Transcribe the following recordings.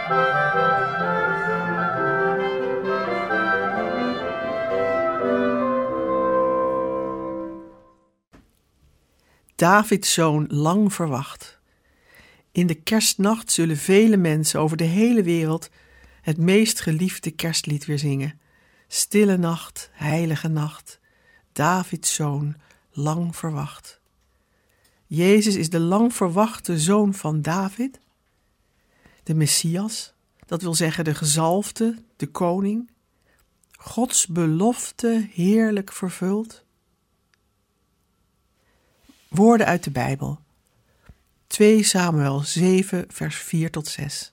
Davids zoon lang verwacht. In de kerstnacht zullen vele mensen over de hele wereld het meest geliefde kerstlied weer zingen. Stille nacht, heilige nacht, Davids zoon lang verwacht. Jezus is de lang verwachte zoon van David, de Messias, dat wil zeggen de gezalfde, de koning, Gods belofte heerlijk vervuld. Woorden uit de Bijbel. 2 Samuel 7 vers 4 tot 6.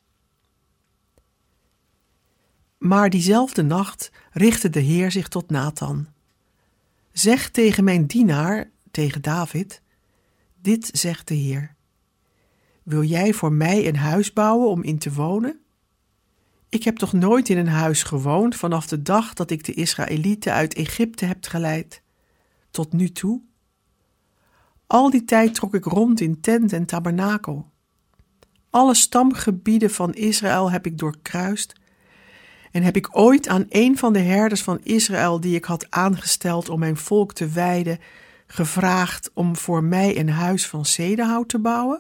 Maar diezelfde nacht richtte de Heer zich tot Nathan. Zeg tegen mijn dienaar, tegen David, dit zegt de Heer. Wil jij voor mij een huis bouwen om in te wonen? Ik heb toch nooit in een huis gewoond vanaf de dag dat ik de Israëlieten uit Egypte heb geleid, tot nu toe? Al die tijd trok ik rond in tent en tabernakel. Alle stamgebieden van Israël heb ik doorkruist en heb ik ooit aan een van de herders van Israël die ik had aangesteld om mijn volk te weiden, gevraagd om voor mij een huis van cederhout te bouwen?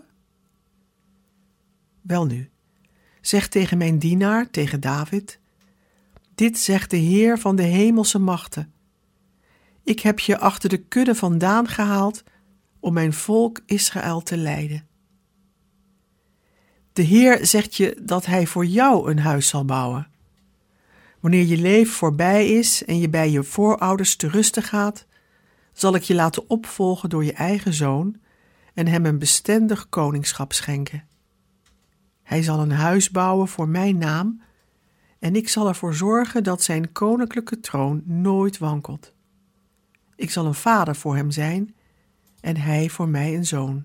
Welnu, zeg tegen mijn dienaar, tegen David, dit zegt de Heer van de hemelse machten. Ik heb je achter de kudde vandaan gehaald om mijn volk Israël te leiden. De Heer zegt je dat hij voor jou een huis zal bouwen. Wanneer je leven voorbij is en je bij je voorouders te rusten gaat, zal ik je laten opvolgen door je eigen zoon en hem een bestendig koningschap schenken. Hij zal een huis bouwen voor mijn naam en ik zal ervoor zorgen dat zijn koninklijke troon nooit wankelt. Ik zal een vader voor hem zijn en hij voor mij een zoon.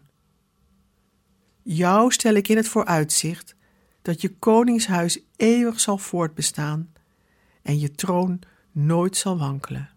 Jou stel ik in het vooruitzicht dat je koningshuis eeuwig zal voortbestaan en je troon nooit zal wankelen.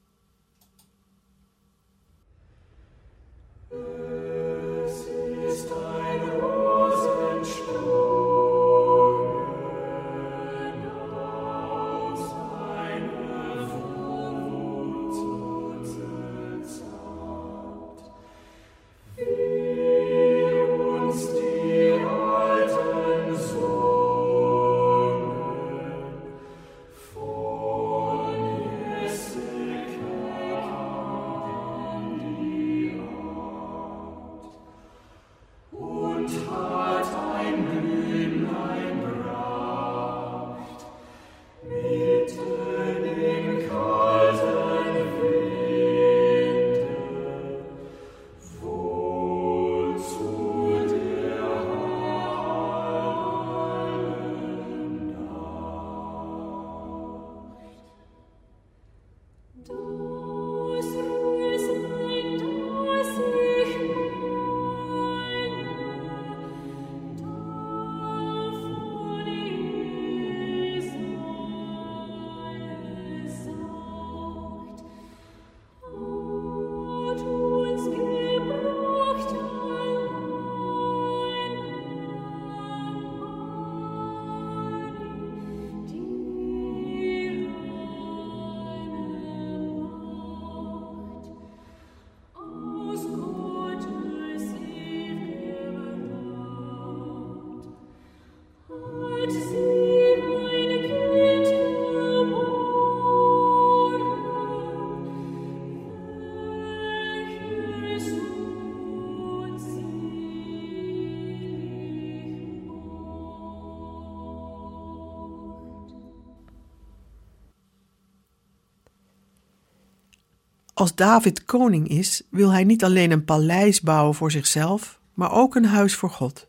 Als David koning is, wil hij niet alleen een paleis bouwen voor zichzelf, maar ook een huis voor God.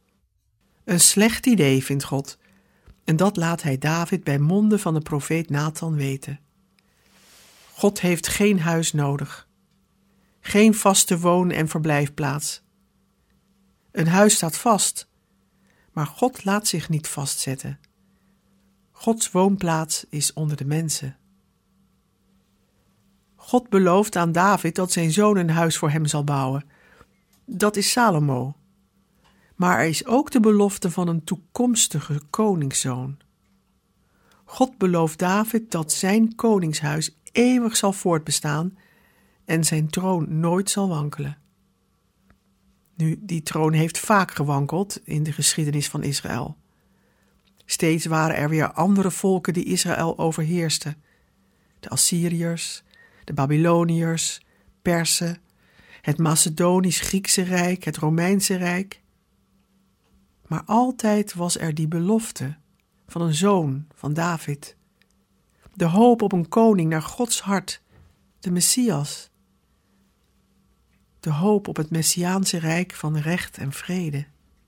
Een slecht idee, vindt God, en dat laat hij David bij monden van de profeet Nathan weten. God heeft geen huis nodig, geen vaste woon- en verblijfplaats. Een huis staat vast, maar God laat zich niet vastzetten. Gods woonplaats is onder de mensen. God belooft aan David dat zijn zoon een huis voor hem zal bouwen. Dat is Salomo. Maar er is ook de belofte van een toekomstige koningszoon. God belooft David dat zijn koningshuis eeuwig zal voortbestaan en zijn troon nooit zal wankelen. Nu, die troon heeft vaak gewankeld in de geschiedenis van Israël. Steeds waren er weer andere volken die Israël overheersten. De Assyriërs, de Babyloniërs, Persen, het Macedonisch-Griekse Rijk, het Romeinse Rijk. Maar altijd was er die belofte van een zoon van David. De hoop op een koning naar Gods hart, de Messias. De hoop op het Messiaanse Rijk van recht en vrede.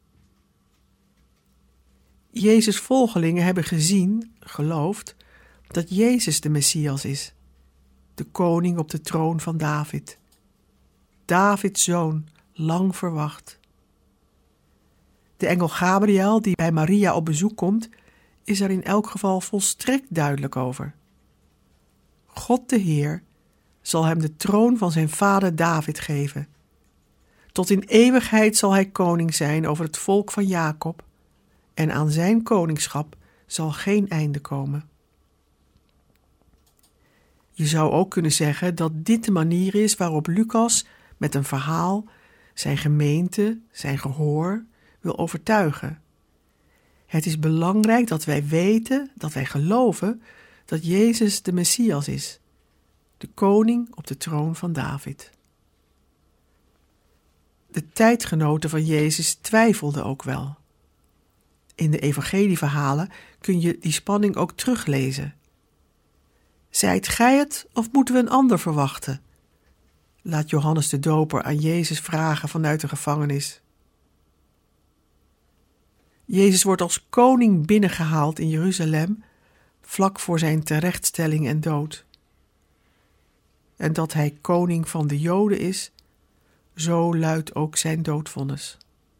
Jezus' volgelingen hebben geloofd, dat Jezus de Messias is, de koning op de troon van David. Davids zoon, lang verwacht. De engel Gabriël, die bij Maria op bezoek komt, is er in elk geval volstrekt duidelijk over. God de Heer zal hem de troon van zijn vader David geven. Tot in eeuwigheid zal hij koning zijn over het volk van Jacob, en aan zijn koningschap zal geen einde komen. Je zou ook kunnen zeggen dat dit de manier is waarop Lucas met een verhaal zijn gemeente, zijn gehoor, wil overtuigen. Het is belangrijk dat wij weten, dat wij geloven dat Jezus de Messias is, de koning op de troon van David. De tijdgenoten van Jezus twijfelden ook wel. In de evangelieverhalen kun je die spanning ook teruglezen. Zijt gij het of moeten we een ander verwachten? Laat Johannes de Doper aan Jezus vragen vanuit de gevangenis. Jezus wordt als koning binnengehaald in Jeruzalem, vlak voor zijn terechtstelling en dood. En dat hij koning van de Joden is, zo luidt ook zijn doodvonnis.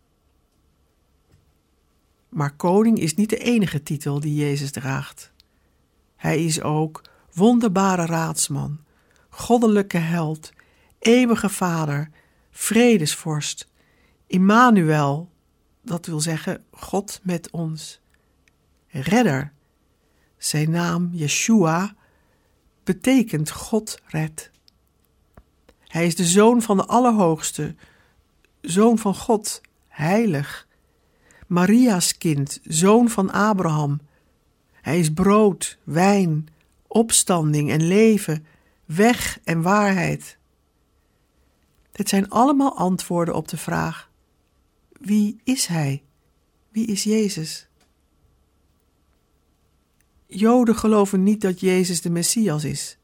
Maar koning is niet de enige titel die Jezus draagt. Hij is ook wonderbare raadsman, goddelijke held, eeuwige vader, vredesvorst, Immanuel, dat wil zeggen God met ons. Redder, zijn naam Yeshua, betekent God redt. Hij is de zoon van de Allerhoogste, zoon van God, heilig. Maria's kind, zoon van Abraham. Hij is brood, wijn, opstanding en leven, weg en waarheid. Dit zijn allemaal antwoorden op de vraag: wie is hij? Wie is Jezus? Joden geloven niet dat Jezus de Messias is.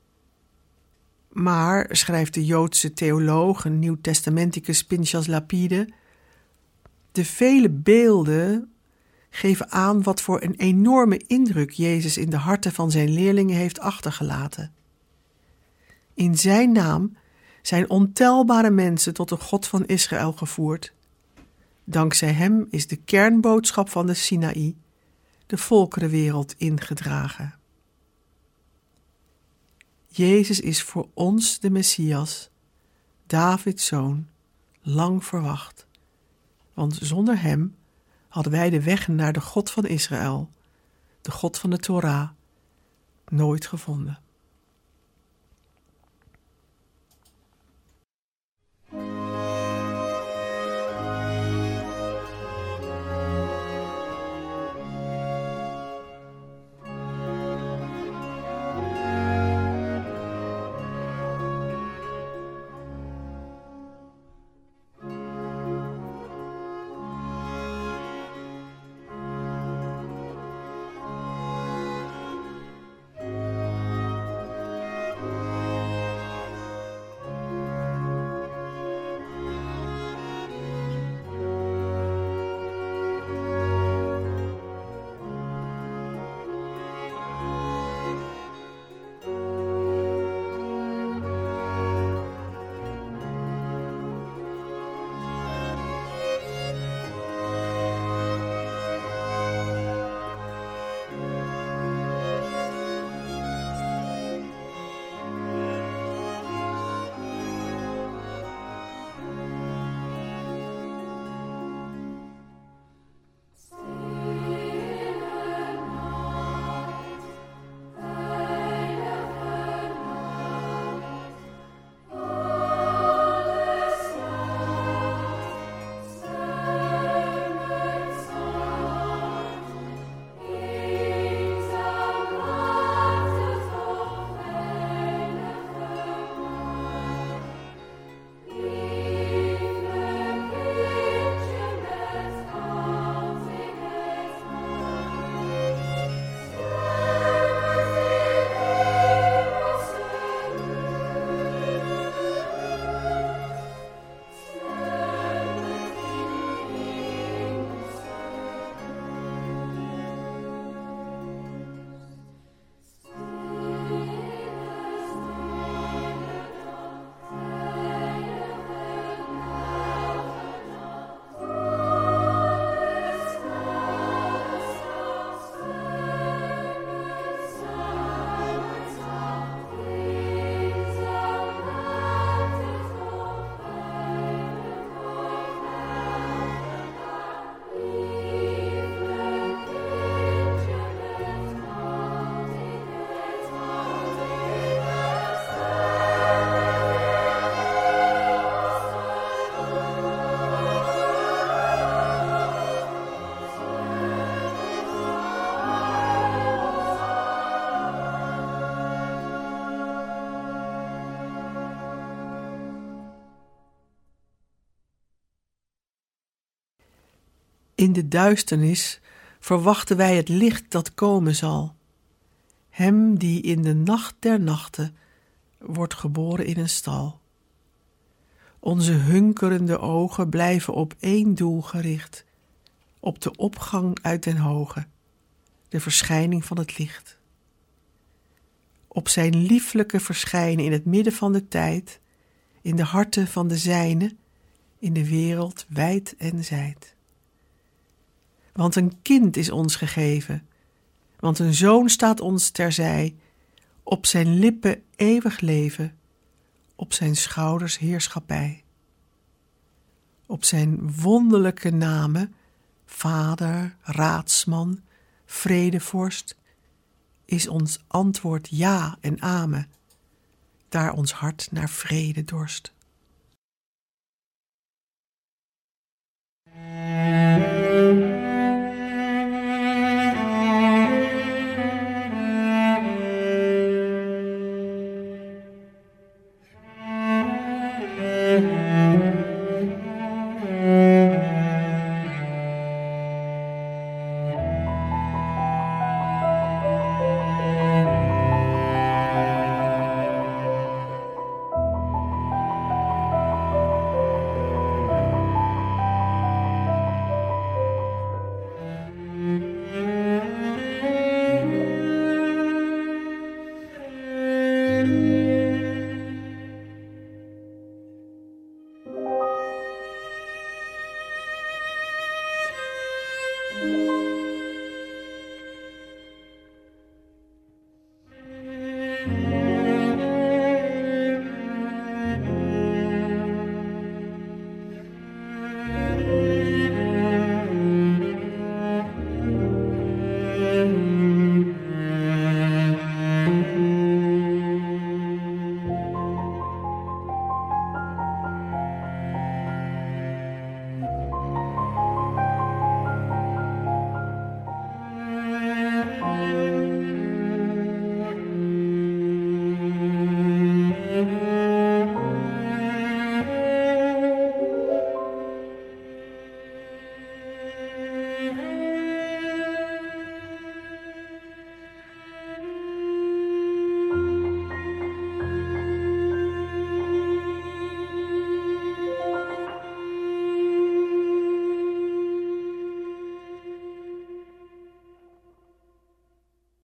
Maar, schrijft de Joodse theoloog en nieuwtestamenticus Pinchas Lapide, de vele beelden geven aan wat voor een enorme indruk Jezus in de harten van zijn leerlingen heeft achtergelaten. In zijn naam zijn ontelbare mensen tot de God van Israël gevoerd. Dankzij hem is de kernboodschap van de Sinaï, de volkerenwereld, ingedragen. Jezus is voor ons de Messias, Davids zoon, lang verwacht. Want zonder hem hadden wij de weg naar de God van Israël, de God van de Torah, nooit gevonden. In de duisternis verwachten wij het licht dat komen zal. Hem die in de nacht der nachten wordt geboren in een stal. Onze hunkerende ogen blijven op één doel gericht, op de opgang uit den hoge, de verschijning van het licht. Op zijn lieflijke verschijnen in het midden van de tijd, in de harten van de zijnen, in de wereld wijd en zijd. Want een kind is ons gegeven, want een zoon staat ons terzij, op zijn lippen eeuwig leven, op zijn schouders heerschappij. Op zijn wonderlijke namen, Vader, Raadsman, Vredevorst, is ons antwoord ja en amen, daar ons hart naar vrede dorst.